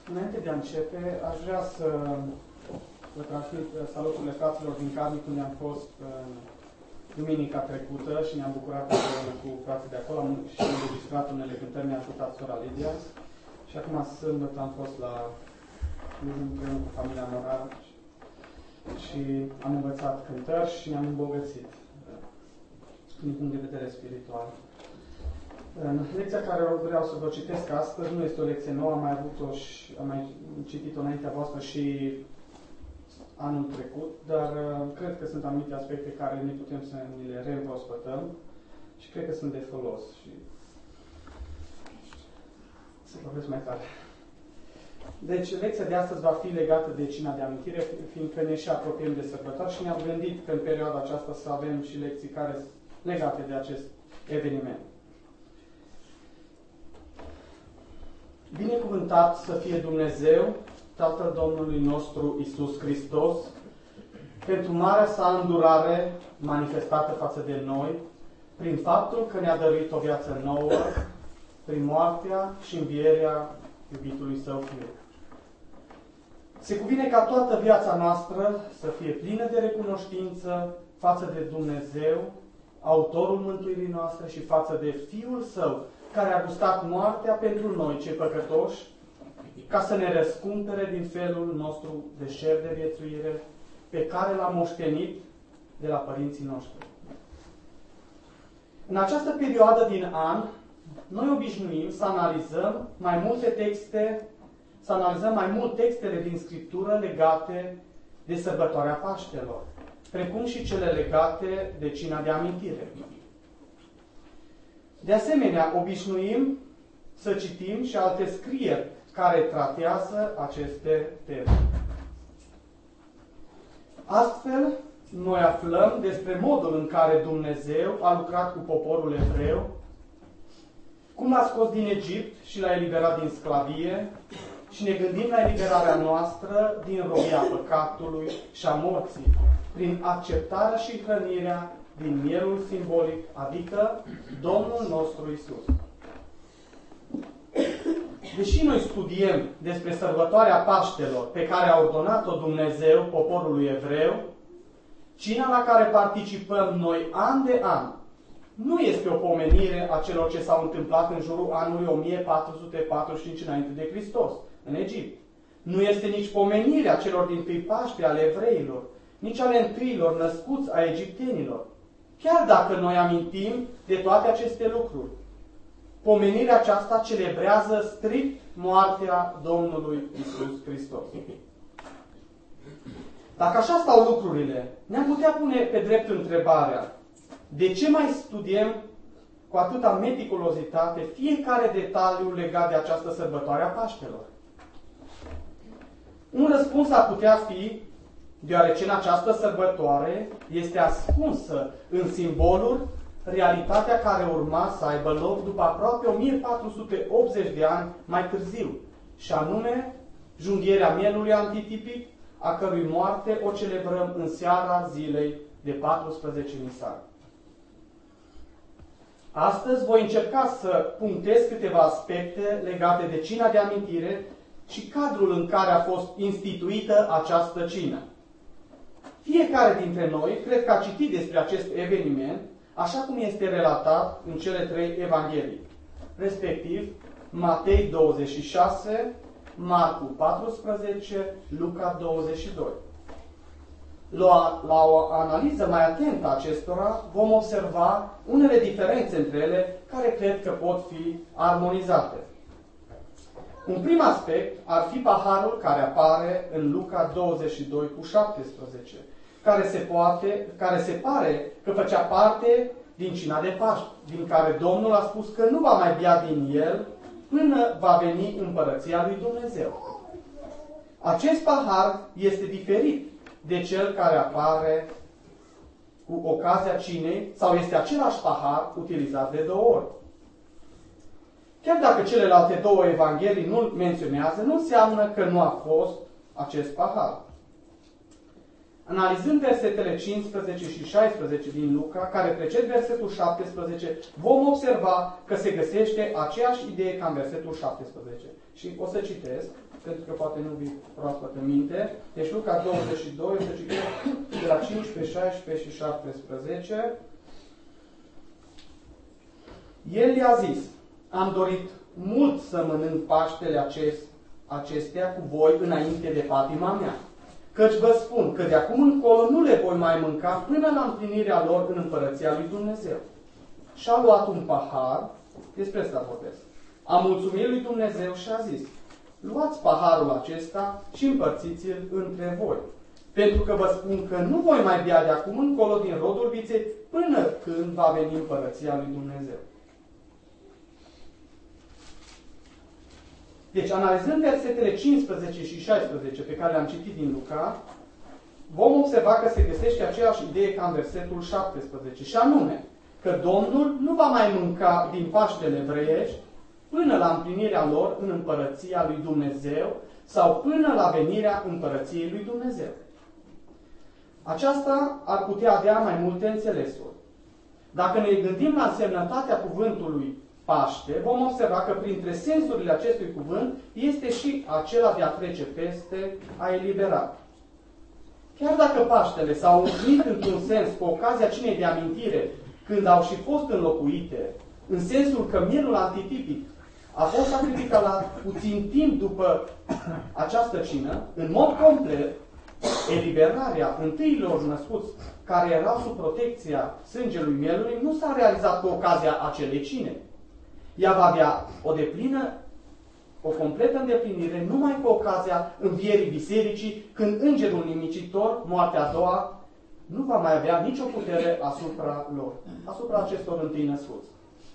Înainte de a începe, aș vrea să vă transmit saluturile fraților din Carnic, unde am fost duminica trecută și ne-am bucurat cu frații de acolo și am înregistrat unele cântări, ne-a ajutat sora Lidia. Și acum sâmbătă am fost la Cluj împreună cu familia Morar și am învățat cântări și ne-am îmbogățit din punct de vedere spiritual. Lecția care vreau să vă citesc astăzi nu este o lecție nouă, am mai avut-o și am mai citit-o înaintea voastră și anul trecut, dar cred că sunt anumite aspecte care ne putem să ni le reîmprospătăm și cred că sunt de folos. Și să vorbesc mai tare. Deci, lecția de astăzi va fi legată de cina de amintire, fiindcă ne și apropiem de sărbători și ne-am gândit că în perioada aceasta să avem și lecții care sunt legate de acest eveniment. Binecuvântat să fie Dumnezeu, Tatăl Domnului nostru Iisus Hristos, pentru marea sa îndurare manifestată față de noi, prin faptul că ne-a dăruit o viață nouă, prin moartea și învierea iubitului Său Fiu. Se cuvine ca toată viața noastră să fie plină de recunoștință față de Dumnezeu, autorul mântuirii noastre, și față de Fiul Său, care a gustat moartea pentru noi, cei păcătoși, ca să ne răscumpere din felul nostru de șer de viețuire, pe care l-am moștenit de la părinții noștri. În această perioadă din an, noi obișnuim să analizăm mai multe texte, să analizăm mai mult textele din Scriptură legate de sărbătoarea Paștelor, precum și cele legate de cina de amintire. De asemenea, obișnuim să citim și alte scrieri care tratează aceste teme. Astfel, noi aflăm despre modul în care Dumnezeu a lucrat cu poporul evreu, cum l-a scos din Egipt și l-a eliberat din sclavie, și ne gândim la eliberarea noastră din robia păcatului și a morții, prin acceptarea și hrănirea din mielul simbolic, adică Domnul nostru Iisus. Deși noi studiem despre sărbătoarea Paștelor pe care a ordonat-o Dumnezeu poporului evreu, cina la care participăm noi an de an nu este o pomenire a celor ce s-au întâmplat în jurul anului 1445 înainte de Hristos, în Egipt. Nu este nici pomenirea celor dintâi Paște ale evreilor, nici ale întâilor născuți a egiptenilor. Chiar dacă noi amintim de toate aceste lucruri, pomenirea aceasta celebrează strict moartea Domnului Iisus Hristos. Dacă așa stau lucrurile, ne-am putea pune pe drept întrebarea: de ce mai studiem cu atâta meticulozitate fiecare detaliu legat de această sărbătoare a Paștelor? Un răspuns ar putea fi deoarece în această sărbătoare este ascunsă în simbolul realitatea care urma să aibă loc după aproape 1480 de ani mai târziu, și anume junghierea mielului antitipic, a cărui moarte o celebrăm în seara zilei de 14 Nisan. Astăzi voi încerca să punctez câteva aspecte legate de cina de amintire și cadrul în care a fost instituită această cină. Fiecare dintre noi cred că a citit despre acest eveniment așa cum este relatat în cele trei evanghelii, respectiv Matei 26, Marcu 14, Luca 22. La o analiză mai atentă a acestora vom observa unele diferențe între ele care cred că pot fi armonizate. Un prim aspect ar fi paharul care apare în Luca 22 cu 17, care se pare că făcea parte din cina de Paști, din care Domnul a spus că nu va mai bea din el până va veni împărăția lui Dumnezeu. Acest pahar este diferit de cel care apare cu ocazia cinei, sau este același pahar utilizat de două ori. Chiar dacă celelalte două evanghelii nu-l menționează, nu înseamnă că nu a fost acest pahar. Analizând versetele 15 și 16 din Luca, care preced versetul 17, vom observa că se găsește aceeași idee ca în versetul 17. Și o să citesc, pentru că poate nu vi proaspăt în minte. Deci Luca 22, o să citesc de la 15, 16 și 17. El i-a zis: am dorit mult să mănânc Paștele acestea cu voi înainte de patima mea. Căci vă spun că de acum încolo nu le voi mai mânca până la împlinirea lor în împărăția lui Dumnezeu. Și-a luat un pahar, despre asta vorbesc. A mulțumit lui Dumnezeu și a zis: luați paharul acesta și împărțiți-l între voi. Pentru că vă spun că nu voi mai bea de acum încolo din rodul viței până când va veni împărăția lui Dumnezeu. Deci, analizând versetele 15 și 16 pe care le-am citit din Luca, vom observa că se găsește aceeași idee ca în versetul 17, și anume că Domnul nu va mai mânca din Paștele evreiești până la împlinirea lor în împărăția lui Dumnezeu sau până la venirea împărăției lui Dumnezeu. Aceasta ar putea avea mai multe înțelesuri. Dacă ne gândim la însemnătatea cuvântului Paște, vom observa că printre sensurile acestui cuvânt este și acela de a trece peste, a elibera. Chiar dacă Paștele s-au împlinit într-un sens cu ocazia cinei de amintire, când au și fost înlocuite, în sensul că mielul antitipic a fost sacrificat la puțin timp după această cină, în mod complet, eliberarea întâilor născuți care erau sub protecția sângelui mielului nu s-a realizat cu ocazia acelei cine. Ea va avea o completă îndeplinire numai cu ocazia învierii bisericii, când îngerul nimicitor, moartea a doua, nu va mai avea nicio putere asupra lor, asupra acestor întâi născuți.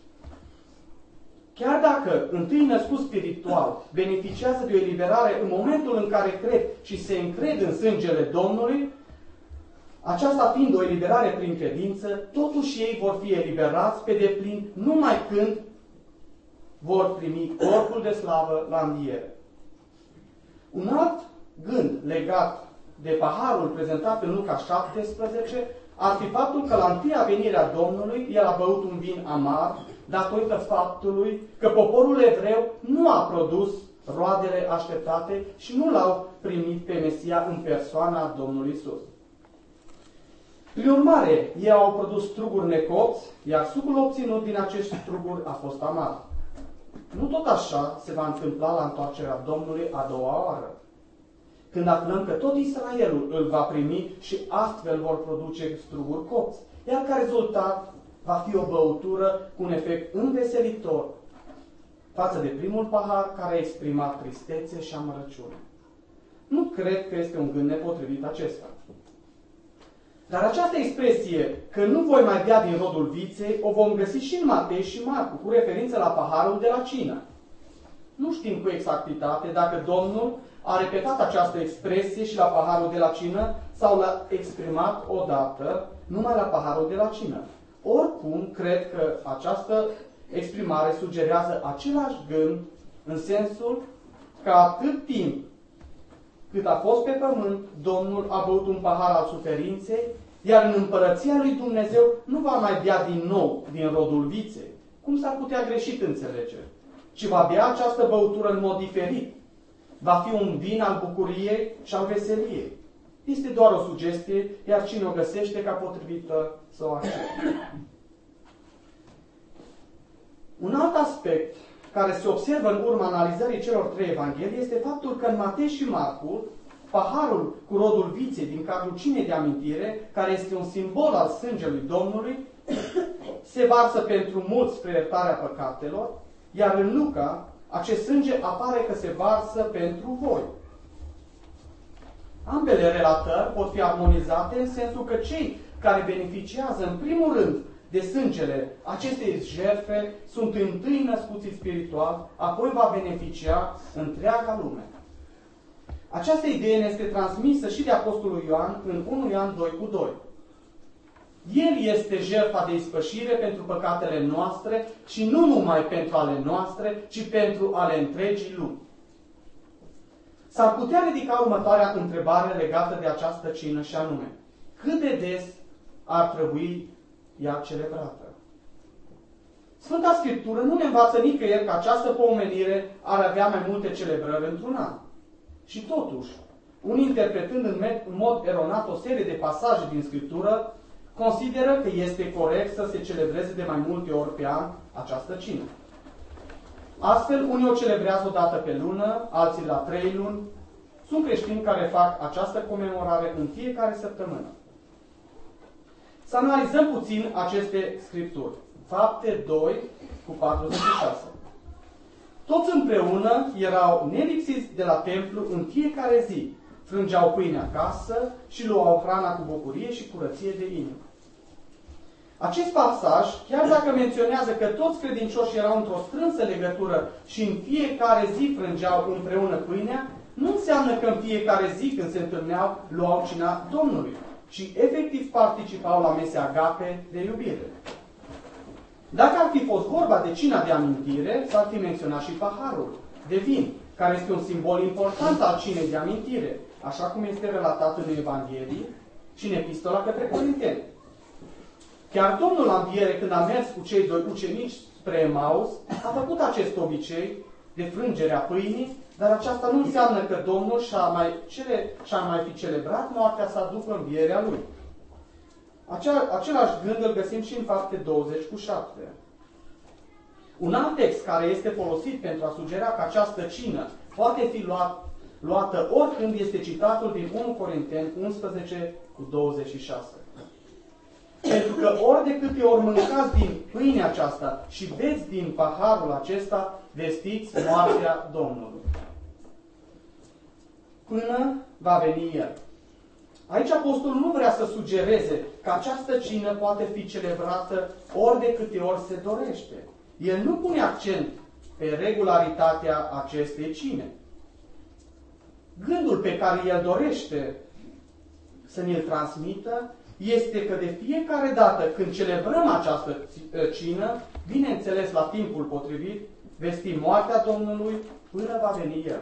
Chiar dacă întâi născut spiritual beneficiază de o eliberare în momentul în care cred și se încred în sângele Domnului, aceasta fiind o eliberare prin credință, totuși ei vor fi eliberați pe deplin numai când vor primi corpul de slavă la înviere. Un alt gând legat de paharul prezentat în Luca 17 ar fi faptul că la întâia venire a Domnului el a băut un vin amar datorită faptului că poporul evreu nu a produs roadele așteptate și nu l-au primit pe Mesia în persoana Domnului Iisus. Prin urmare, ei au produs struguri necopți, iar sucul obținut din acești struguri a fost amar. Nu tot așa se va întâmpla la întoarcerea Domnului a doua oară, când aflăm că tot Israelul îl va primi și astfel vor produce struguri copți, iar ca rezultat va fi o băutură cu un efect înveselitor față de primul pahar care a exprimat tristețe și amărăciune. Nu cred că este un gând nepotrivit acesta. Dar această expresie, că nu voi mai bea din rodul viței, o vom găsi și în Matei și Marcu, cu referință la paharul de la cină. Nu știm cu exactitate dacă Domnul a repetat această expresie și la paharul de la cină sau l-a exprimat odată numai la paharul de la cină. Oricum, cred că această exprimare sugerează același gând în sensul că atât timp cât a fost pe pământ, Domnul a băut un pahar al suferinței, iar în împărăția lui Dumnezeu nu va mai bea din nou din rodul viței, cum s-ar putea greșit înțelege, ci va bea această băutură în mod diferit. Va fi un vin al bucuriei și al veseliei. Este doar o sugestie, iar cine o găsește ca potrivită să o accepte. Un alt aspect care se observă în urma analizării celor trei evanghelii este faptul că în Matei și Marcu, paharul cu rodul viței din cadrul cinei de amintire, care este un simbol al sângelui Domnului, se varsă pentru mulți spre iertarea păcatelor, iar în Luca, acest sânge apare că se varsă pentru voi. Ambele relatări pot fi armonizate în sensul că cei care beneficiază în primul rând de sângele acestei jertfe sunt întâi născuți spiritual, apoi va beneficia întreaga lume. Această idee ne este transmisă și de Apostolul Ioan în 1 Ioan 2:2. El este jertfa de ispășire pentru păcatele noastre și nu numai pentru ale noastre, ci pentru ale întregii lumi. s-ar putea ridica următoarea întrebare legată de această cină și anume: cât de des ar trebui ea celebrată? Sfânta Scriptură nu ne învață nicăieri că această pomenire ar avea mai multe celebrări într-un an. Și totuși, unii interpretând în mod eronat o serie de pasaje din Scriptură, consideră că este corect să se celebreze de mai multe ori pe an această cină. Astfel, unii o celebrează o dată pe lună, alții la 3 luni. Sunt creștini care fac această comemorare în fiecare săptămână. Să analizăm puțin aceste Scripturi. Fapte 2 cu 46. Toți împreună erau nelipsiți de la templu în fiecare zi. Frângeau pâine acasă și luau hrana cu bucurie și curăție de inimă. Acest pasaj, chiar dacă menționează că toți credincioșii erau într-o strânsă legătură și în fiecare zi frângeau împreună pâinea, nu înseamnă că în fiecare zi când se întâlneau, luau cina Domnului, ci efectiv participau la mese agape de iubire. Dacă ar fi fost vorba de cina de amintire, s-ar fi menționat și paharul de vin, care este un simbol important al cinei de amintire, așa cum este relatat în Evanghelie și în Epistola către Corinteni. Chiar Domnul la înviere, când a mers cu cei 2 ucenici spre Emaus, a făcut acest obicei de frângere a pâinii, dar aceasta nu înseamnă că Domnul și-a mai fi celebrat moartea sa după învierea Lui. Același gând îl găsim și în Fapte 20 cu 7. Un alt text care este folosit pentru a sugera că această cină poate fi luată oricând este citatul din 1 Corinteni 11 cu 26. Pentru că ori de câte ori mâncați din pâinea aceasta și beți din paharul acesta, vestiți moartea Domnului, până va veni El. Aici apostolul nu vrea să sugereze că această cină poate fi celebrată ori de câte ori se dorește. El nu pune accent pe regularitatea acestei cine. Gândul pe care el dorește să ne-l transmită este că de fiecare dată când celebrăm această cină, bineînțeles la timpul potrivit, vestim moartea Domnului până va veni El.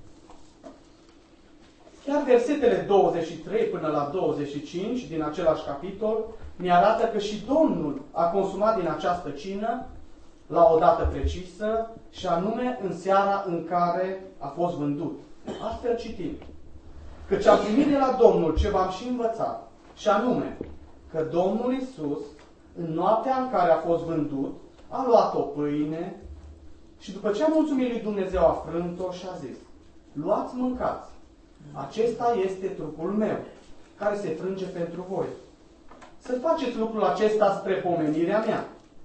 Chiar versetele 23 până la 25 din același capitol ne arată că și Domnul a consumat din această cină la o dată precisă și anume în seara în care a fost vândut. Astfel citim: căci am primit de la Domnul ce v-am și învățat, și anume că Domnul Iisus, în noaptea în care a fost vândut, a luat o pâine și după ce a mulțumit lui Dumnezeu a frânt-o și a zis: luați, mâncați, acesta este trupul meu, care se frânge pentru voi. Să faceți lucrul acesta spre pomenirea mea.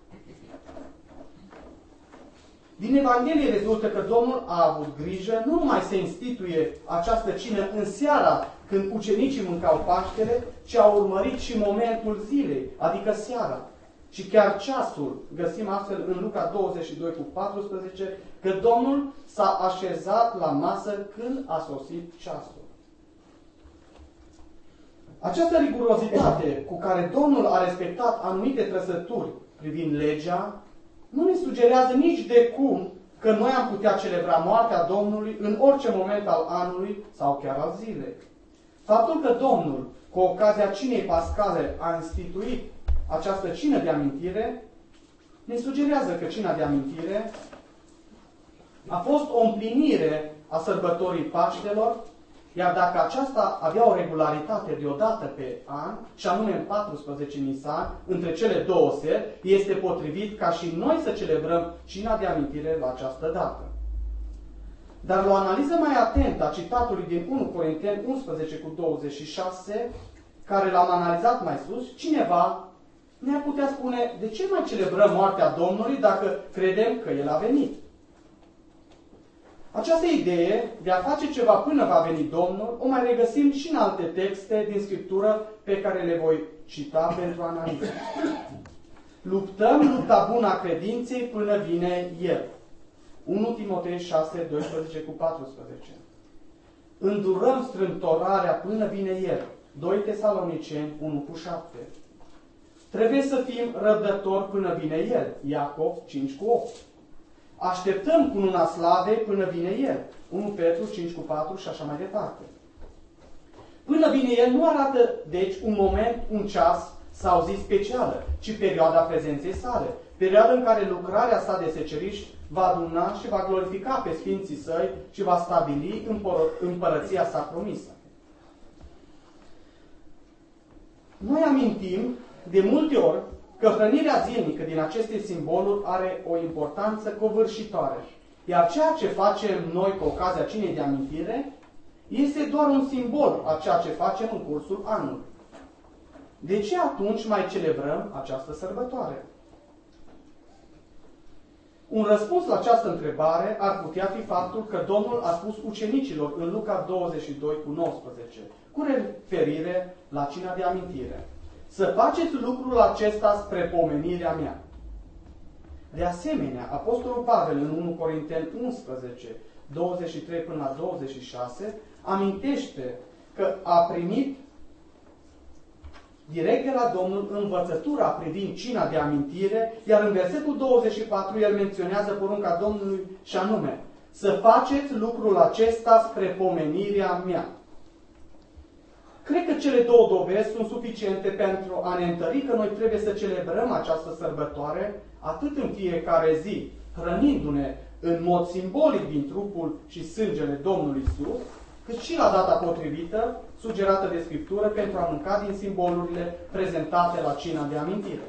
Din Evanghelie rezultă că Domnul a avut grijă nu numai să instituie această cină în seara când ucenicii mâncau Paștele, ci a urmărit și momentul zilei, adică seara. Și chiar ceasul, găsim astfel în Luca 22 cu 14, că Domnul s-a așezat la masă când a sosit ceasul. Această rigurozitate cu care Domnul a respectat anumite trăsături privind legea, nu ne sugerează nici de cum că noi am putea celebra moartea Domnului în orice moment al anului sau chiar al zilei. Faptul că Domnul, cu ocazia cinei pascale, a instituit această cină de amintire, ne sugerează că cina de amintire a fost o împlinire a sărbătorii Paștelor, iar dacă aceasta avea o regularitate de o dată pe an, și anume în 14 Nisan, între cele două seri, este potrivit ca și noi să celebrăm cina de amintire la această dată. Dar la o analiză mai atentă a citatului din 1 Corinteni 11 cu 26, care l-am analizat mai sus, cineva ne-ar putea spune: de ce mai celebrăm moartea Domnului dacă credem că El a venit? Această idee de a face ceva până va veni Domnul o mai regăsim și în alte texte din Scriptură pe care le voi cita pentru analiză. Luptăm lupta bună a credinței până vine El. 1 Timotei 6, 12 cu 14. Îndurăm strâmtorarea până vine El. 2 Tesaloniceni 1 cu 7. Trebuie să fim răbdători până vine El. Iacov 5 cu 8. Așteptăm cununa slavei până vine El. 1 Petru 5:4 și așa mai departe. Până vine El nu arată, deci, un moment, un ceas sau zi specială, ci perioada prezenței sale. Perioada în care lucrarea sa de seceriș va aduna și va glorifica pe Sfinții Săi și va stabili împărăția sa promisă. Noi amintim de multe ori că hrănirea zilnică din aceste simboluri are o importanță covârșitoare, iar ceea ce facem noi cu ocazia cinei de amintire este doar un simbol a ceea ce facem în cursul anului. De ce atunci mai celebrăm această sărbătoare? Un răspuns la această întrebare ar putea fi faptul că Domnul a spus ucenicilor în Luca 22:19, cu referire la cina de amintire: să faceți lucrul acesta spre pomenirea mea. De asemenea, Apostolul Pavel în 1 Corinteni 11:23 până la 26 amintește că a primit direct de la Domnul învățătura privind cina de amintire, iar în versetul 24 el menționează porunca Domnului și anume: să faceți lucrul acesta spre pomenirea mea. Cred că cele două dovezi sunt suficiente pentru a ne întări că noi trebuie să celebrăm această sărbătoare atât în fiecare zi, hrănindu-ne în mod simbolic din trupul și sângele Domnului Iisus, cât și la data potrivită, sugerată de Scriptură, pentru a mânca din simbolurile prezentate la cina de amintire.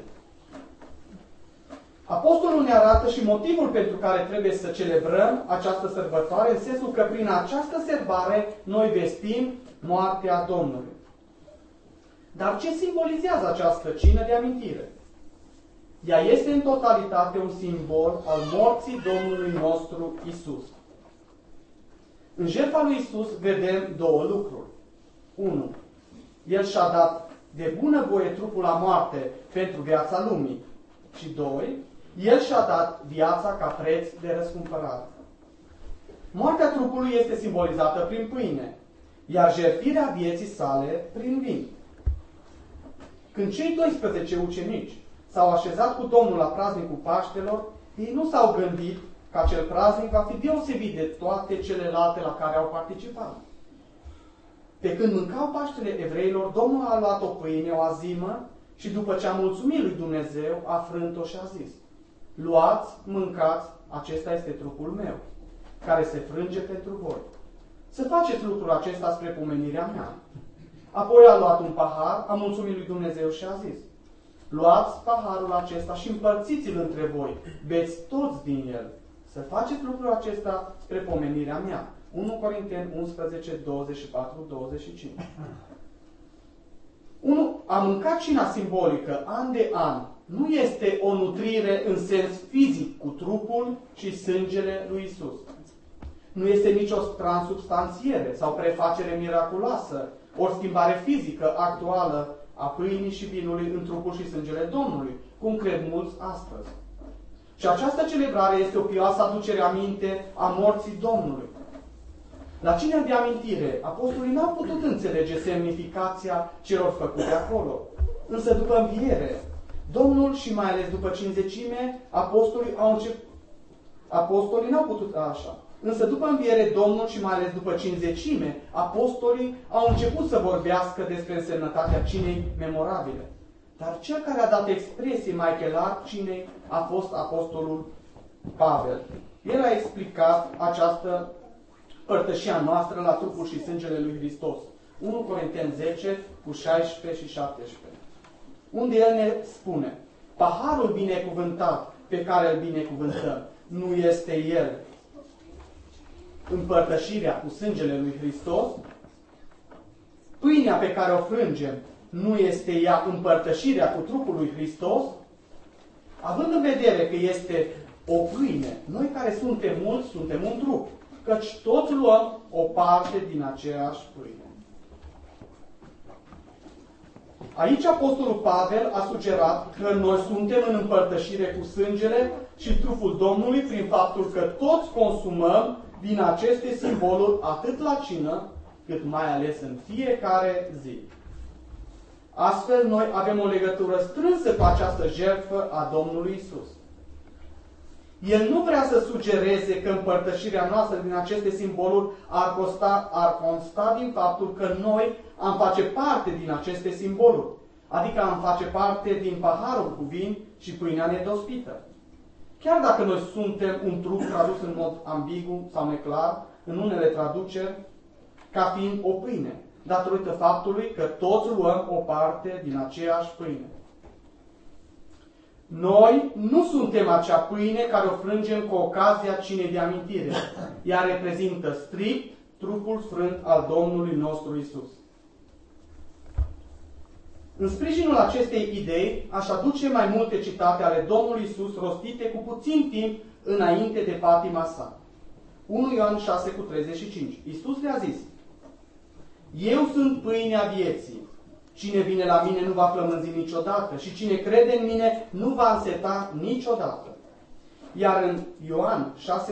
Apostolul ne arată și motivul pentru care trebuie să celebrăm această sărbătoare, în sensul că prin această sărbare noi vestim moartea Domnului. Dar ce simbolizează această cină de amintire? Ea este în totalitate un simbol al morții Domnului nostru Isus. În jertfa lui Isus vedem două lucruri. 1. El și-a dat de bunăvoie trupul la moarte pentru viața lumii. Și 2. El și-a dat viața ca preț de răscumpărare. Moartea trupului este simbolizată prin pâine, iar jertfirea vieții sale prin vin. Când cei 12 ucenici s-au așezat cu Domnul la praznicul Paștelor, ei nu s-au gândit că acel praznic va fi deosebit de toate celelalte la care au participat. Pe când mâncau Paștele evreilor, Domnul a luat o pâine, o azimă, și după ce a mulțumit lui Dumnezeu, a frânt-o și a zis: luați, mâncați, acesta este trupul meu, care se frânge pentru voi. Să faceți lucrul acesta spre pomenirea mea. Apoi a luat un pahar, a mulțumit lui Dumnezeu și a zis: luați paharul acesta și împărțiți-l între voi, beți toți din el. Să faceți lucrul acesta spre pomenirea mea. 1 Corinteni 11, 24, 25. 1. A mânca cina simbolică an de an nu este o nutrire în sens fizic cu trupul și sângele lui Isus. Nu este nicio transubstanțiere sau prefacere miraculoasă, o schimbare fizică actuală a pâinii și vinului în trupul și sângele Domnului, cum cred mulți astăzi. Și această celebrare este o pioasă aducere aminte a morții Domnului. La cina de amintire, apostolii n-au putut înțelege semnificația celor făcute acolo. Însă după înviere, Domnul și mai ales după cinzecime, apostolii n-au putut așa. Însă după înviere, Domnul și mai ales după cinzecime, apostolii au început să vorbească despre însemnătatea cinei memorabile. Dar cel care a dat expresie mai clar cinei a fost apostolul Pavel. El a explicat această părtășia noastră la trupul și sângele lui Hristos. 1 Corinteni 10, cu 16 și 17. Unde el ne spune: paharul binecuvântat pe care îl binecuvântăm, nu este el împărtășirea cu sângele lui Hristos? Pâinea pe care o frângem, nu este ea împărtășirea cu trupul lui Hristos? Având în vedere că este o pâine, noi care suntem mulți, suntem un trup, căci toți luăm o parte din aceeași pâine. Aici Apostolul Pavel a sugerat că noi suntem în împărtășire cu sângele și trupul Domnului prin faptul că toți consumăm din aceste simboluri atât la cină, cât mai ales în fiecare zi. Astfel, noi avem o legătură strânsă cu această jertfă a Domnului Isus. El nu vrea să sugereze că împărtășirea noastră din aceste simboluri ar consta din faptul că noi am face parte din aceste simboluri, adică am face parte din paharul cu vin și pâinea nedospită. Chiar dacă noi suntem un trup tradus în mod ambigu sau neclar, în unele traduceri, ca fiind o pâine, datorită faptului că toți luăm o parte din aceeași pâine. Noi nu suntem acea pâine care o frângem cu ocazia cinei de amintire. Ea reprezintă strict trupul sfânt al Domnului nostru Isus. În sprijinul acestei idei, aș aduce mai multe citate ale Domnului Isus rostite cu puțin timp înainte de patima sa. 1 Ioan 6,35. Isus le-a zis: Eu sunt pâinea vieții. Cine vine la mine nu va flămânzi niciodată și cine crede în mine nu va înseta niciodată. Iar în Ioan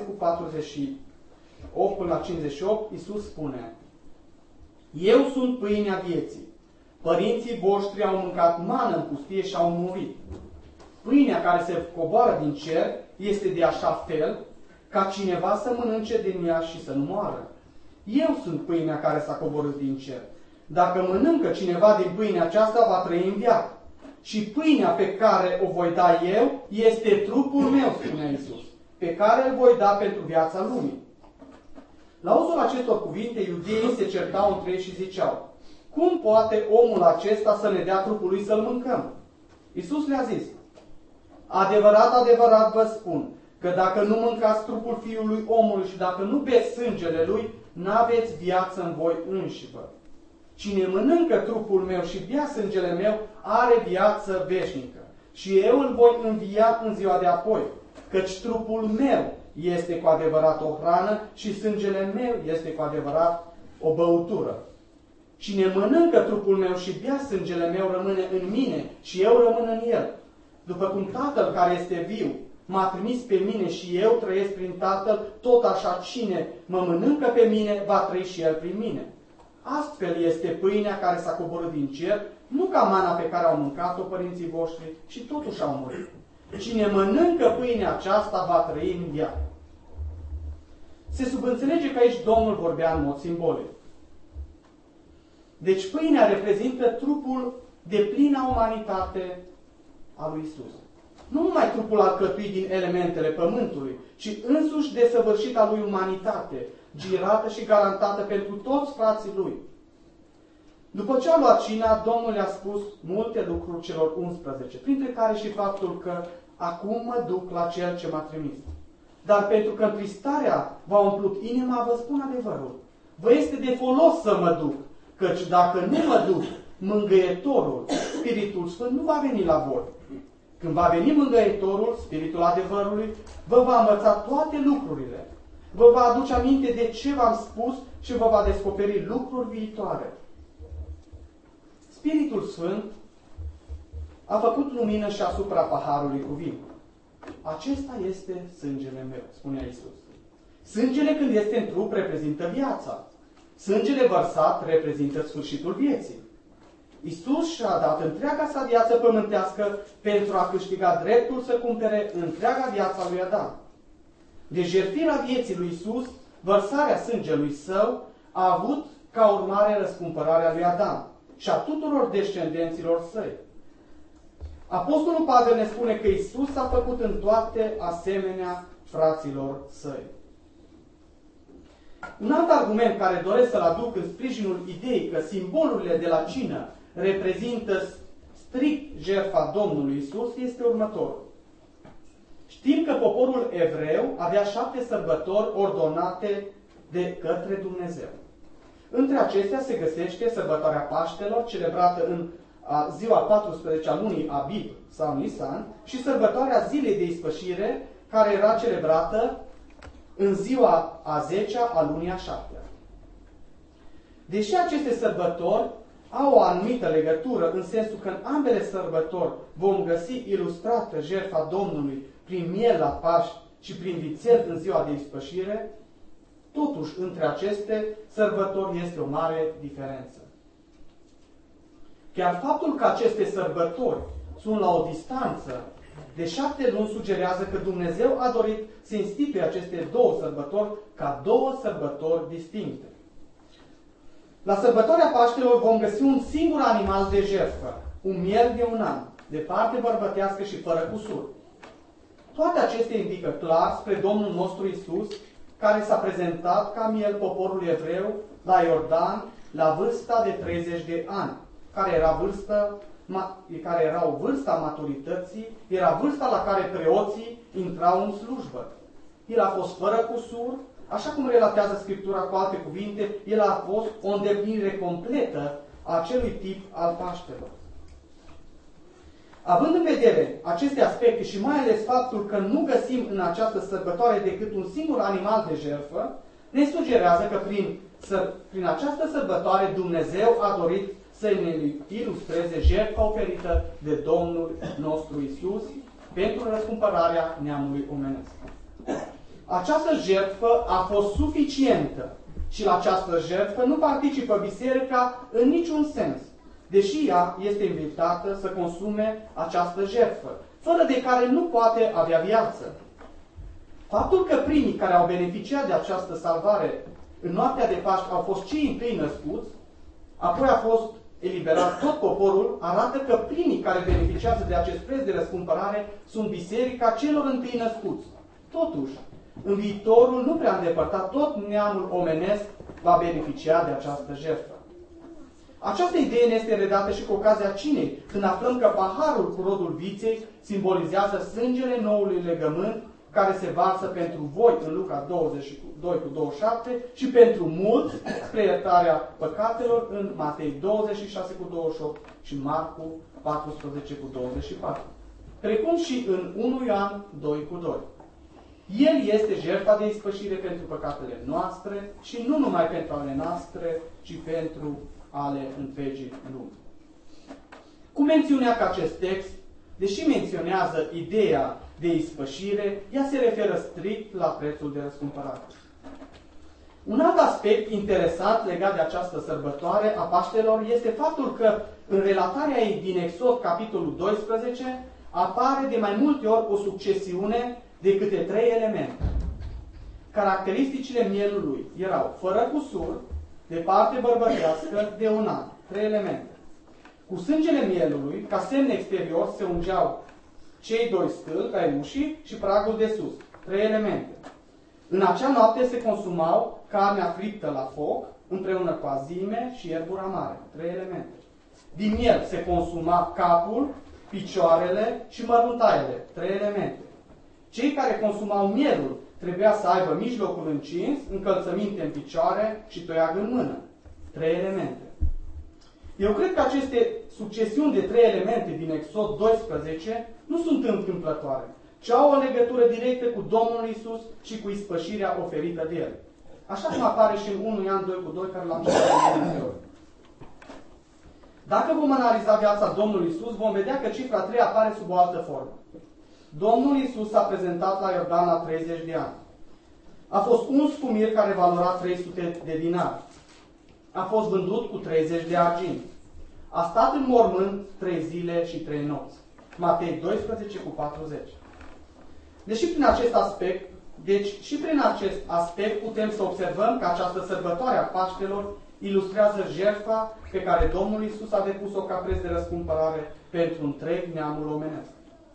6,48 până la 58, Isus spune: Eu sunt pâinea vieții. Părinții voștri au mâncat mană în pustie și au murit. Pâinea care se coboară din cer este de așa fel ca cineva să mănânce din ea și să nu moară. Eu sunt pâinea care s-a coborât din cer. Dacă mănâncă cineva din pâinea aceasta, va trăi în viață. Și pâinea pe care o voi da eu este trupul meu, spunea Iisus, pe care îl voi da pentru viața lumii. La auzul acestor cuvinte, iudeii se certau între ei și ziceau: Cum poate omul acesta să ne dea trupul lui să-l mâncăm? Iisus le-a zis: Adevărat, adevărat vă spun, că dacă nu mâncați trupul Fiului omului și dacă nu beți sângele lui, n-aveți viață în voi înșivă. Cine mănâncă trupul meu și bea sângele meu, are viață veșnică. Și eu îl voi învia în ziua de apoi, căci trupul meu este cu adevărat o hrană și sângele meu este cu adevărat o băutură. Cine mănâncă trupul meu și bea sângele meu rămâne în mine și eu rămân în el. După cum Tatăl care este viu m-a trimis pe mine și eu trăiesc prin Tatăl, tot așa cine mă mănâncă pe mine, va trăi și el prin mine. Astfel este pâinea care s-a coborât din cer, nu ca mana pe care au mâncat-o părinții voștri și totuși au murit. Cine mănâncă pâinea aceasta va trăi în viață. Se subînțelege că aici Domnul vorbea în mod simbolic. Deci pâinea reprezintă trupul de plină umanitate al lui Isus. Nu numai trupul alcătuit din elementele pământului, ci însuși desăvârșit al lui umanitate, girată și garantată pentru toți frații lui. După ce a luat cina, Domnul le-a spus multe lucruri celor 11, printre care și faptul că acum mă duc la Cel ce m-a trimis. Dar pentru că întristarea v-a umplut inima, vă spun adevărul. Vă este de folos să mă duc, căci dacă nu mă duc, Mângâietorul, Spiritul Sfânt, nu va veni la voi. Când va veni Mângâietorul, Spiritul adevărului, vă va învăța toate lucrurile. Vă va aduce aminte de ce v-am spus și vă va descoperi lucruri viitoare. Spiritul Sfânt a făcut lumină și asupra paharului cu vin. Acesta este sângele meu, spunea Iisus. Sângele când este în trup reprezintă viața. Sângele vărsat reprezintă sfârșitul vieții. Iisus și-a dat întreaga sa viață pământească pentru a câștiga dreptul să cumpere întreaga viața lui Adam. De jertfirea vieții lui Iisus, vărsarea sângelui său a avut ca urmare răscumpărarea lui Adam și a tuturor descendenților săi. Apostolul Pavel ne spune că Iisus s-a făcut în toate asemenea fraților săi. Un alt argument care doresc să-l aduc în sprijinul ideii că simbolurile de la cină reprezintă strict jertfa Domnului Iisus este următorul. Știm că poporul evreu avea 7 sărbători ordonate de către Dumnezeu. Între acestea se găsește sărbătoarea Paștelor, celebrată în ziua 14 a lunii Abib sau Nisan, și sărbătoarea zilei de ispășire, care era celebrată în ziua a 10-a a lunii a 7-a. Deși aceste sărbători au o anumită legătură, în sensul că în ambele sărbători vom găsi ilustrată jertfa Domnului prin miel la Paști și prin vițel în ziua de ispășire, totuși între aceste sărbători este o mare diferență. Chiar faptul că aceste sărbători sunt la o distanță de 7 luni sugerează că Dumnezeu a dorit să instituie aceste două sărbători ca două sărbători distincte. La sărbătoarea Paștelor vom găsi un singur animal de jertfă, un miel de un an, de parte bărbătească și fără cusur. Toate acestea indică clar spre Domnul nostru Iisus, care s-a prezentat ca miel poporului evreu la Iordan la vârsta de 30 de ani, care era o vârstă a maturității, era vârsta la care preoții intrau în slujbă. El a fost fără cusur, așa cum relatează Scriptura, cu alte cuvinte, el a fost o îndeplinire completă a acelui tip al Paștelor. Având în vedere aceste aspecte și mai ales faptul că nu găsim în această sărbătoare decât un singur animal de jertfă, ne sugerează că prin această sărbătoare Dumnezeu a dorit să ne ilustreze jertfa oferită de Domnul nostru Iisus pentru răscumpărarea neamului omenesc. Această jertfă a fost suficientă și la această jertfă nu participă biserica în niciun sens, deși ea este invitată să consume această jertfă, fără de care nu poate avea viață. Faptul că primii care au beneficiat de această salvare în noaptea de Paște au fost cei întâi născuți, apoi a fost eliberat tot poporul, arată că primii care beneficiază de acest preț de răscumpărare sunt biserica celor întâi născuți. Totuși, în viitorul nu prea îndepărtat, tot neamul omenesc va beneficia de această jertfă. Această idee ne este redată și cu ocazia cinei, când aflăm că paharul cu rodul viței simbolizează sângele noului legământ care se varsă pentru voi în Luca 22:27 și pentru mulți spre iertarea păcatelor în Matei 26:28 și Marcu 14:24. Precum și în 1 Ioan 2:2. El este jertfa de ispășire pentru păcatele noastre și nu numai pentru ale noastre, ci pentru ale întregii lumi. Cu mențiunea că acest text, deși menționează ideea de ispășire, ea se referă strict la prețul de răscumpărare. Un alt aspect interesant legat de această sărbătoare a Paștelor este faptul că în relatarea ei din Exod, capitolul 12, apare de mai multe ori o succesiune de câte 3 elemente. Caracteristicile mielului erau fără cusur, de parte bărbătească, de un an. 3 elemente. Cu sângele mielului, ca semn exterior, se ungeau cei 2 stâlpi ai ușii și pragul de sus. 3 elemente. În acea noapte se consumau carnea friptă la foc, împreună cu azime și ierbura mare. 3 elemente. Din miel se consuma capul, picioarele și măruntaiele. 3 elemente. Cei care consumau mielul trebuia să aibă mijlocul încins, încălțăminte în picioare și toiag în mână. 3 elemente. Eu cred că aceste succesiuni de 3 elemente din Exod 12 nu sunt întâmplătoare, ci au o legătură directă cu Domnul Iisus și cu ispășirea oferită de El. Așa cum apare și în 1 Ioan 2:2, care l-am citit de ori. Dacă vom analiza viața Domnului Iisus, vom vedea că cifra 3 apare sub o altă formă. Domnul Iisus s-a prezentat la Iordan la 30 de ani. A fost uns cu mir care valora 300 de dinari. A fost vândut cu 30 de argint. A stat în mormânt 3 zile și 3 nopți. Matei 12:40. Și prin acest aspect putem să observăm că această sărbătoare a Paștelor ilustrează jertfa pe care Domnul Iisus a depus-o ca preț de răscumpărare pentru întreg neamul omenesc.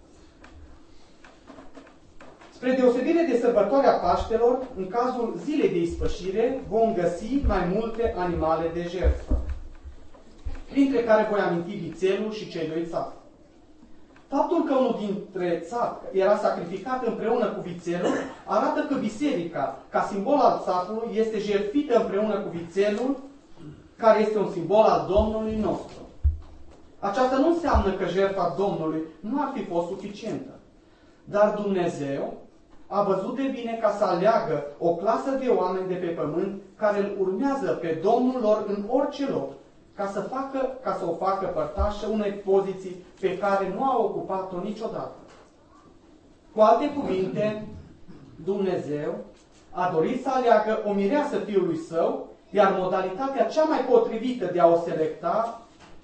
Spre deosebire de sărbătoarea Paștelor, în cazul zilei de ispășire, vom găsi mai multe animale de jertfă, printre care voi aminti vițelul și cei 2 țapi. Faptul că unul dintre țapi era sacrificat împreună cu vițelul arată că biserica, ca simbol al țapului, este jertfită împreună cu vițelul, care este un simbol al Domnului nostru. Aceasta nu înseamnă că jertfa Domnului nu ar fi fost suficientă. Dar Dumnezeu a văzut de bine ca să aleagă o clasă de oameni de pe pământ care îl urmează pe Domnul lor în orice loc, ca să o facă părtașă unei poziții pe care nu a ocupat-o niciodată. Cu alte cuvinte, Dumnezeu a dorit să aleagă o mireasă Fiului Său, iar modalitatea cea mai potrivită de a o selecta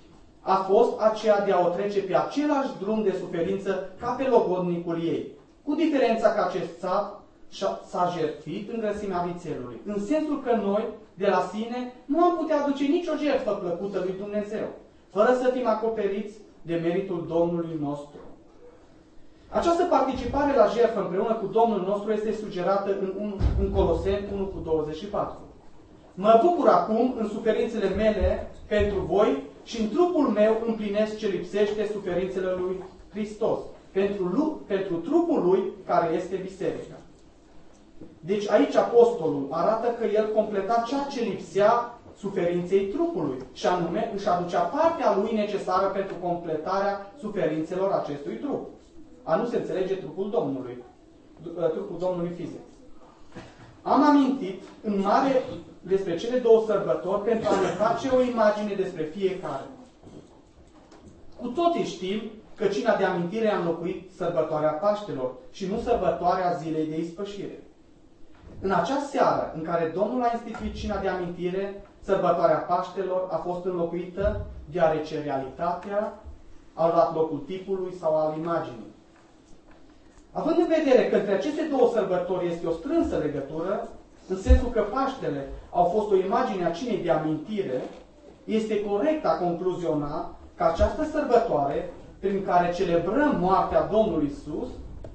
a fost aceea de a o trece pe același drum de suferință ca pe logodnicul ei, cu diferența că acest țap s-a jertfit în grăsimea vițelului, în sensul că noi, de la sine, nu am putea aduce nicio jertfă plăcută lui Dumnezeu, fără să fim acoperiți de meritul Domnului nostru. Această participare la jertfă împreună cu Domnul nostru este sugerată în Coloseni 1:24. Mă bucur acum în suferințele mele pentru voi și în trupul meu împlinesc ce lipsește suferințele lui Hristos, pentru trupul lui care este biserica. Deci aici apostolul arată că el completa ceea ce lipsea suferinței trupului, și anume își aducea partea lui necesară pentru completarea suferințelor acestui trup. A nu se înțelege trupul Domnului fizic. Am amintit în mare despre cele două sărbători pentru a ne face o imagine despre fiecare. Cu toții știm că cina de amintire a înlocuit sărbătoarea Paștelor și nu sărbătoarea zilei de ispășire. În acea seară în care Domnul a instituit cina de amintire, sărbătoarea Paștelor a fost înlocuită deoarece realitatea a luat locul tipului sau al imaginii. Având în vedere că între aceste două sărbători este o strânsă legătură, în sensul că Paștele au fost o imagine a cinei de amintire, este corect a concluziona că această sărbătoare, prin care celebrăm moartea Domnului Iisus,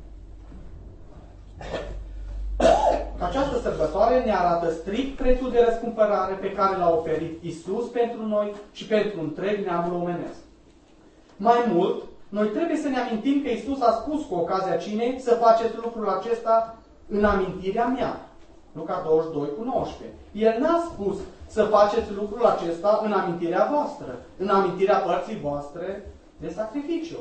această sărbătoare ne arată strict prețul de răscumpărare pe care l-a oferit Iisus pentru noi și pentru întreg neamul omenesc. Mai mult, noi trebuie să ne amintim că Iisus a spus cu ocazia cinei să faceți lucrul acesta în amintirea mea. Luca 22:19. El n-a spus să faceți lucrul acesta în amintirea voastră, în amintirea părții voastre de sacrificiu.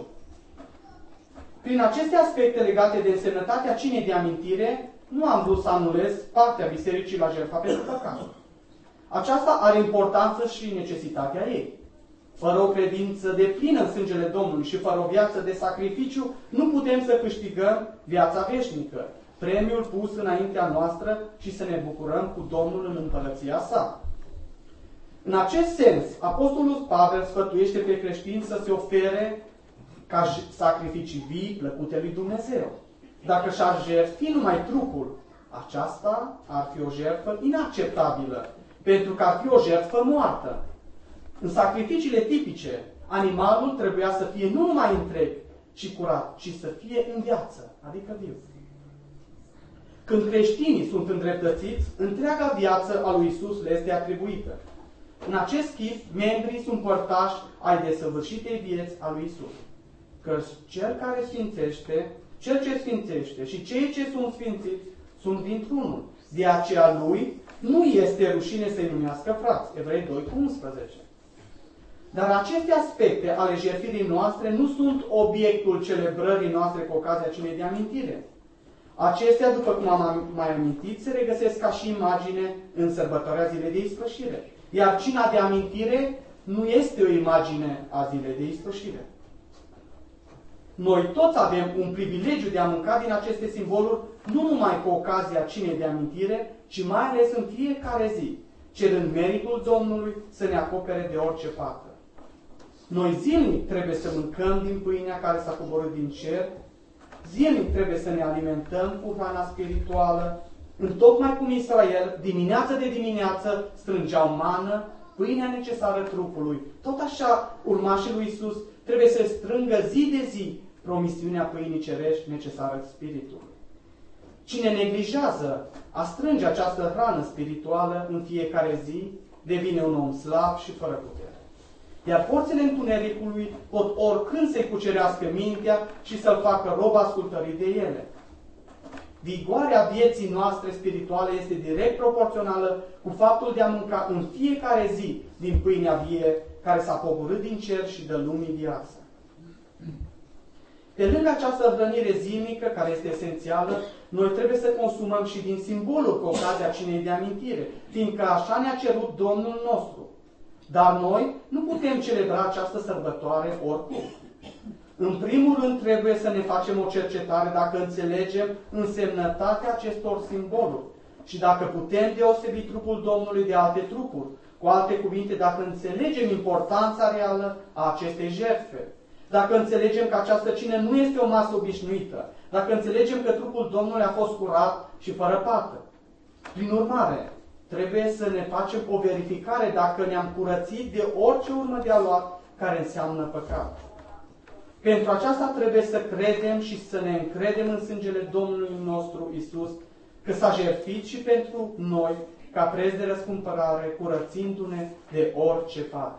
Prin aceste aspecte legate de însemnătatea cinei de amintire, nu am vrut să anulez partea bisericii la jertfa pentru păcat. Aceasta are importanță și necesitatea ei. Fără o credință deplină în sângele Domnului și fără o viață de sacrificiu, nu putem să câștigăm viața veșnică, premiul pus înaintea noastră și să ne bucurăm cu Domnul în împărăția sa. În acest sens, Apostolul Pavel sfătuiește pe creștini să se ofere ca sacrificii vii plăcute lui Dumnezeu. Dacă și-ar jertfi numai trupul, aceasta ar fi o jertfă inacceptabilă, pentru că ar fi o jertfă moartă. În sacrificiile tipice, animalul trebuia să fie nu numai întreg, ci curat, ci să fie în viață, adică viu. Când creștinii sunt îndreptățiți, întreaga viață a lui Iisus le este atribuită. În acest chip, membrii sunt părtași ai desăvârșitei vieți a lui Iisus. Că cel ce sfințește și cei ce sunt sfințiți sunt dintr-unul. De aceea lui nu este rușine să-i numească frați. Evrei 2:11. Dar aceste aspecte ale jertfirii noastre nu sunt obiectul celebrării noastre cu ocazia cinei de amintire. Acestea, după cum am mai amintit, se regăsesc ca și imagine în sărbătoarea zilei de ispășire. Iar cina de amintire nu este o imagine a zilei de ispășire. Noi toți avem un privilegiu de a mânca din aceste simboluri, nu numai cu ocazia cinei de amintire, ci mai ales în fiecare zi, cerând meritul Domnului să ne acopere de orice pată. Noi zilnic trebuie să mâncăm din pâinea care s-a coborât din cer, zilnic trebuie să ne alimentăm cu hrana spirituală, întocmai cum Israel, dimineață de dimineață, strângeau mană, pâinea necesară trupului. Tot așa, urmașii lui Iisus trebuie să strângă zi de zi promisiunea pâinii cerești necesară spiritului. Cine neglijează a strânge această hrană spirituală în fiecare zi, devine un om slab și fără putere. Iar forțele întunericului pot oricând să-i cucerească mintea și să-l facă rob ascultării de ele. Vigoarea vieții noastre spirituale este direct proporțională cu faptul de a mânca în fiecare zi din pâinea vie care s-a coborât din cer și dă lumii viață. Pe lângă această hrănire zilnică, care este esențială, noi trebuie să consumăm și din simbolul cu ocazia cinei de amintire, fiindcă așa ne-a cerut Domnul nostru. Dar noi nu putem celebra această sărbătoare oricum. În primul rând trebuie să ne facem o cercetare dacă înțelegem însemnătatea acestor simboluri, și dacă putem deosebi trupul Domnului de alte trupuri, cu alte cuvinte, dacă înțelegem importanța reală a acestei jertfe, dacă înțelegem că această cină nu este o masă obișnuită, dacă înțelegem că trupul Domnului a fost curat și fără pată. Prin urmare, trebuie să ne facem o verificare dacă ne-am curățit de orice urmă de aluat care înseamnă păcat. Pentru aceasta trebuie să credem și să ne încredem în sângele Domnului nostru Isus, că s-a jertfit și pentru noi ca preț de răscumpărare, curățindu-ne de orice pată.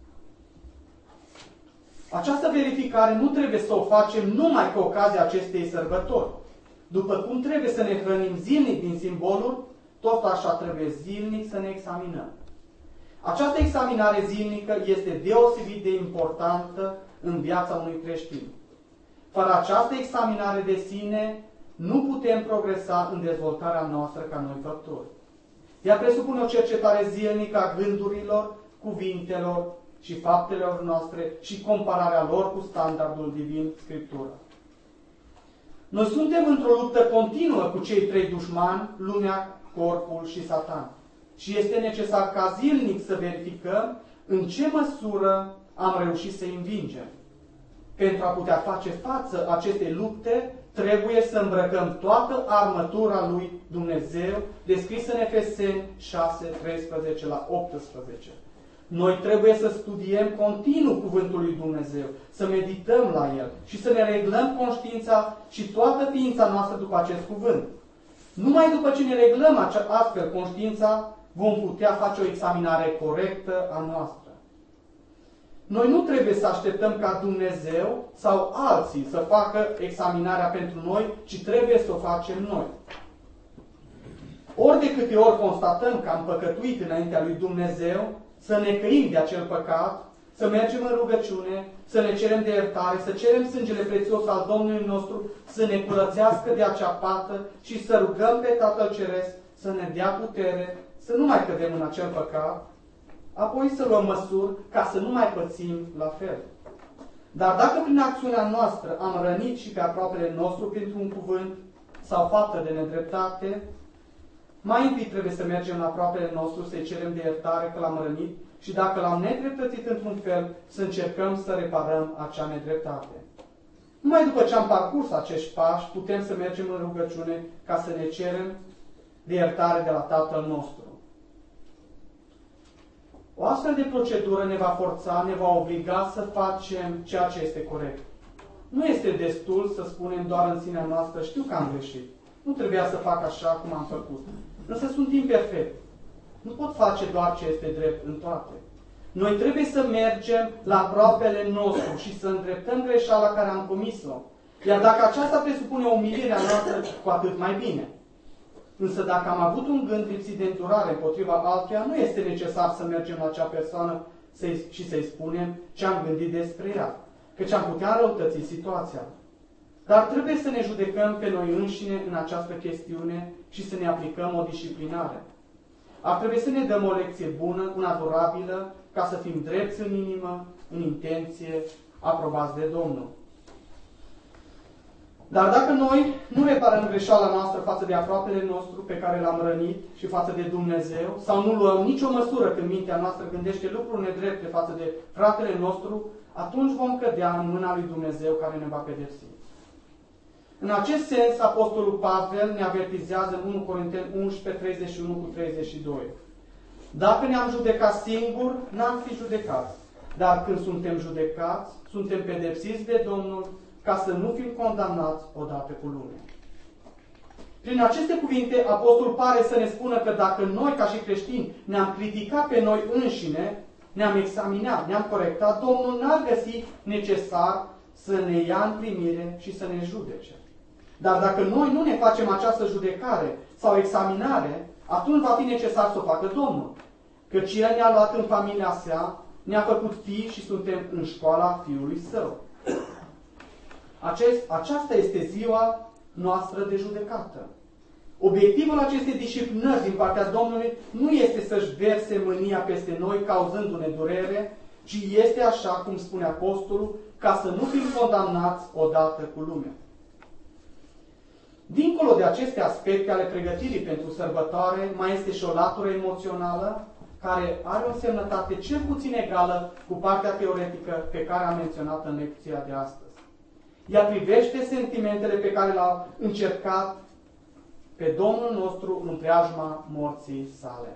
Această verificare nu trebuie să o facem numai cu ocazia acestei sărbători. După cum trebuie să ne hrănim zilnic din simboluri, tot așa trebuie zilnic să ne examinăm. Această examinare zilnică este deosebit de importantă în viața unui creștin. Fără această examinare de sine, nu putem progresa în dezvoltarea noastră ca noi făptori. Ea presupune o cercetare zilnică a gândurilor, cuvintelor și faptelor noastre și compararea lor cu standardul divin, Scriptura. Noi suntem într-o luptă continuă cu cei trei dușmani, lumea, corpul și Satan. Și este necesar ca zilnic să verificăm în ce măsură am reușit să-i învingem. Pentru a putea face față acestei lupte, trebuie să îmbrăcăm toată armătura lui Dumnezeu, descrisă în Efeseni 6, 13 la 18. Noi trebuie să studiem continuu Cuvântul lui Dumnezeu, să medităm la el și să ne reglăm conștiința și toată ființa noastră după acest cuvânt. Numai după ce ne reglăm astfel conștiința, vom putea face o examinare corectă a noastră. Noi nu trebuie să așteptăm ca Dumnezeu sau alții să facă examinarea pentru noi, ci trebuie să o facem noi. Ori de câte ori constatăm că am păcătuit înaintea lui Dumnezeu, să ne căim de acel păcat, să mergem în rugăciune, să ne cerem de iertare, să cerem sângele prețios al Domnului nostru, să ne curățească de acea pată și să rugăm pe Tatăl Ceresc să ne dea putere, să nu mai cădem în acel păcat, apoi să luăm măsuri ca să nu mai pățim la fel. Dar dacă prin acțiunea noastră am rănit și pe aproapele nostru printr-un cuvânt sau faptă de nedreptate, mai întâi trebuie să mergem la aproapele nostru să-i cerem de iertare că l-am rănit și dacă l-am nedreptățit într-un fel, să încercăm să reparăm acea nedreptate. Numai după ce am parcurs acești pași, putem să mergem în rugăciune ca să ne cerem de iertare de la Tatăl nostru. O astfel de procedură ne va forța, ne va obliga să facem ceea ce este corect. Nu este destul să spunem doar în sinea noastră, știu că am greșit. Nu trebuia să fac așa cum am făcut. Însă sunt imperfect. Nu pot face doar ce este drept în toate. Noi trebuie să mergem la aproapele nostru și să îndreptăm greșeala care am comis-o. Iar dacă aceasta presupune o umilire a noastră, cu atât mai bine. Însă dacă am avut un gând lipsit de îndurare împotriva altuia, nu este necesar să mergem la acea persoană și să-i spunem ce am gândit despre ea, căci am putea răutăți situația. Dar trebuie să ne judecăm pe noi înșine în această chestiune și să ne aplicăm o disciplinare. Ar trebui să ne dăm o lecție bună, una durabilă, ca să fim drepți în inimă, în intenție, aprobați de Domnul. Dar dacă noi nu reparăm greșeala noastră față de aproapele nostru pe care l-am rănit și față de Dumnezeu, sau nu luăm nicio măsură când mintea noastră gândește lucruri nedrepte față de fratele nostru, atunci vom cădea în mâna lui Dumnezeu care ne va pedepsi. În acest sens, Apostolul Pavel ne avertizează în 1 Corinteni 11, 31 cu 32. Dacă ne-am judecat singur, n-am fi judecați. Dar când suntem judecați, suntem pedepsiți de Domnul ca să nu fim condamnați odată cu lumea. Prin aceste cuvinte, Apostolul pare să ne spună că dacă noi, ca și creștini, ne-am criticat pe noi înșine, ne-am examinat, ne-am corectat, Domnul n-ar găsi necesar să ne ia în primire și să ne judece. Dar dacă noi nu ne facem această judecare sau examinare, atunci va fi necesar să o facă Domnul. Căci El ne-a luat în familia sa, ne-a făcut fii și suntem în școala Fiului Său. Aceasta este ziua noastră de judecată. Obiectivul acestei disciplinări din partea Domnului nu este să-și verse mânia peste noi, cauzându-ne durere, ci este, așa cum spune Apostolul, ca să nu fim condamnați odată cu lumea. Dincolo de aceste aspecte ale pregătirii pentru sărbătoare, mai este și o latură emoțională care are o semnătate cel puțin egală cu partea teoretică pe care am menționat în lecția de astăzi. Ea privește sentimentele pe care l-au încercat pe Domnul nostru în preajma morții sale.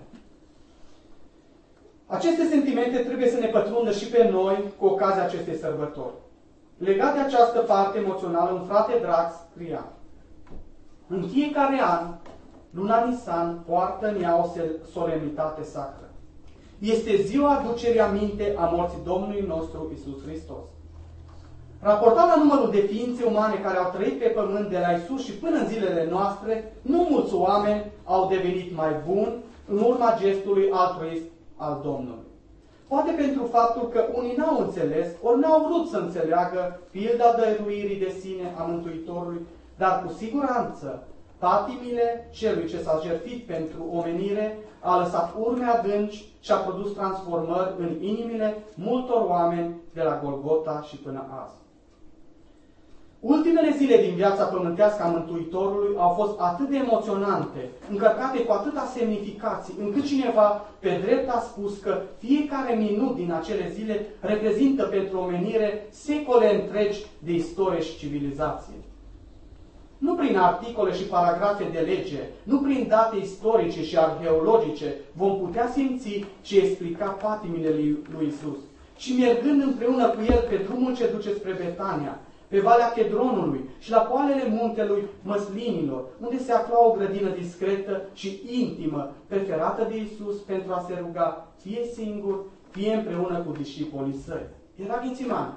Aceste sentimente trebuie să ne pătrundă și pe noi cu ocazia acestei sărbători. Legat de această parte emoțională, un frate drag scria: în fiecare an, luna Nisan poartă în ea o solemnitate sacră. Este ziua aducerii aminte a morții Domnului nostru Iisus Hristos. Raportat la numărul de ființe umane care au trăit pe pământ de la Iisus și până în zilele noastre, nu mulți oameni au devenit mai buni în urma gestului altruist al Domnului. Poate pentru faptul că unii n-au înțeles, ori n-au vrut să înțeleagă pilda dăruirii de sine a Mântuitorului, dar cu siguranță patimile celui ce s-a jertfit pentru omenire a lăsat urme adânci și a produs transformări în inimile multor oameni de la Golgota și până azi. Ultimele zile din viața pământească a Mântuitorului au fost atât de emoționante, încărcate cu atâta semnificații, încât cineva pe drept a spus că fiecare minut din acele zile reprezintă pentru omenire secole întregi de istorie și civilizație. Nu prin articole și paragrafe de lege, nu prin date istorice și arheologice vom putea simți și explica patimile lui Iisus, ci mergând împreună cu El pe drumul ce duce spre Betania, pe Valea Chedronului și la poalele muntelui Măslinilor, unde se afla o grădină discretă și intimă, preferată de Iisus pentru a se ruga fie singur, fie împreună cu discipolii săi. Era Ghețimani.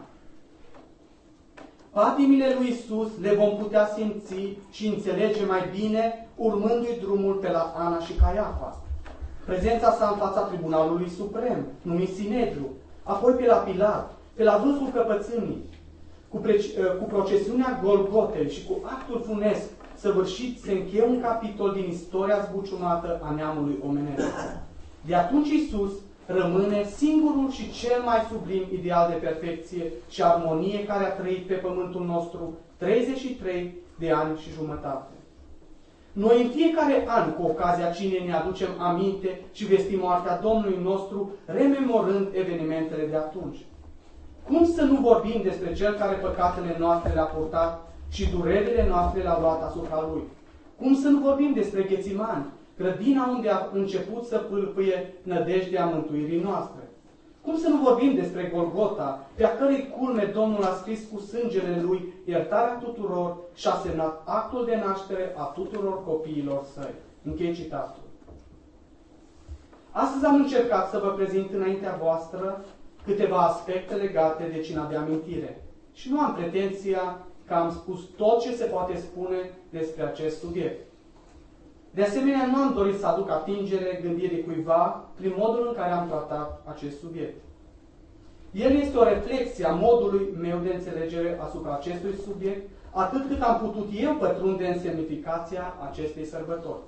Patimile lui Iisus le vom putea simți și înțelege mai bine urmându-i drumul pe la Ana și Caiafa. Prezența sa în fața Tribunalului Suprem, numit Sinedriu, apoi pe la Pilat, pe la vârful căpățânii, cu procesiunea Golgotei și cu actul funest săvârșit se încheie un capitol din istoria zbuciumată a neamului omenesc. De atunci Iisus rămâne singurul și cel mai sublim ideal de perfecție și armonie care a trăit pe pământul nostru 33 de ani și jumătate. Noi în fiecare an, cu ocazia cinei, ne aducem aminte și vestim moartea Domnului nostru, rememorând evenimentele de atunci. Cum să nu vorbim despre Cel care păcatele noastre le-a purtat și durerile noastre le-a luat asupra Lui? Cum să nu vorbim despre Ghețimani, grădina unde a început să pâlpâie nădejdea mântuirii noastre? Cum să nu vorbim despre Golgota, pe a cărei culme Domnul a scris cu sângele Lui iertarea tuturor și a semnat actul de naștere a tuturor copiilor Săi? Închei citatul. Astăzi am încercat să vă prezint înaintea voastră câteva aspecte legate de cina de amintire. Și nu am pretenția că am spus tot ce se poate spune despre acest subiect. De asemenea, nu am dorit să aduc atingere gândirii cuiva prin modul în care am tratat acest subiect. El este o reflexie a modului meu de înțelegere asupra acestui subiect, atât cât am putut eu pătrunde în semnificația acestei sărbători.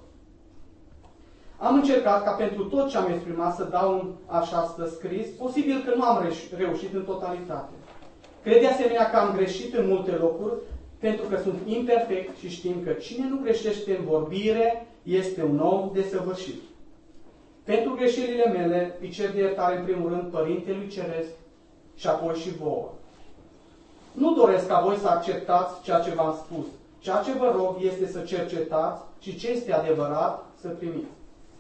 Am încercat ca pentru tot ce am exprimat să dau un așa scris, posibil că nu am reușit în totalitate. Cred de asemenea că am greșit în multe locuri, pentru că sunt imperfect și știm că cine nu greșește în vorbire este un om desăvârșit. Pentru greșelile mele îi cer de iertare în primul rând Părintelui Ceresc și apoi și vouă. Nu doresc ca voi să acceptați ceea ce v-am spus. Ceea ce vă rog este să cercetați și ce este adevărat să primiți.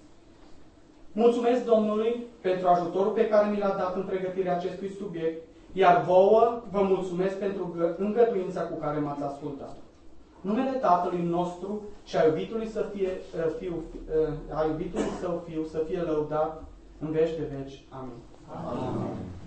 Mulțumesc Domnului pentru ajutorul pe care mi l-a dat în pregătirea acestui subiect, iar vouă vă mulțumesc pentru îngăduința cu care m-ați ascultat. Numele Tatălui nostru și a iubitului Său Fiu să fie lăudat în veci de veci. Amin. Amin.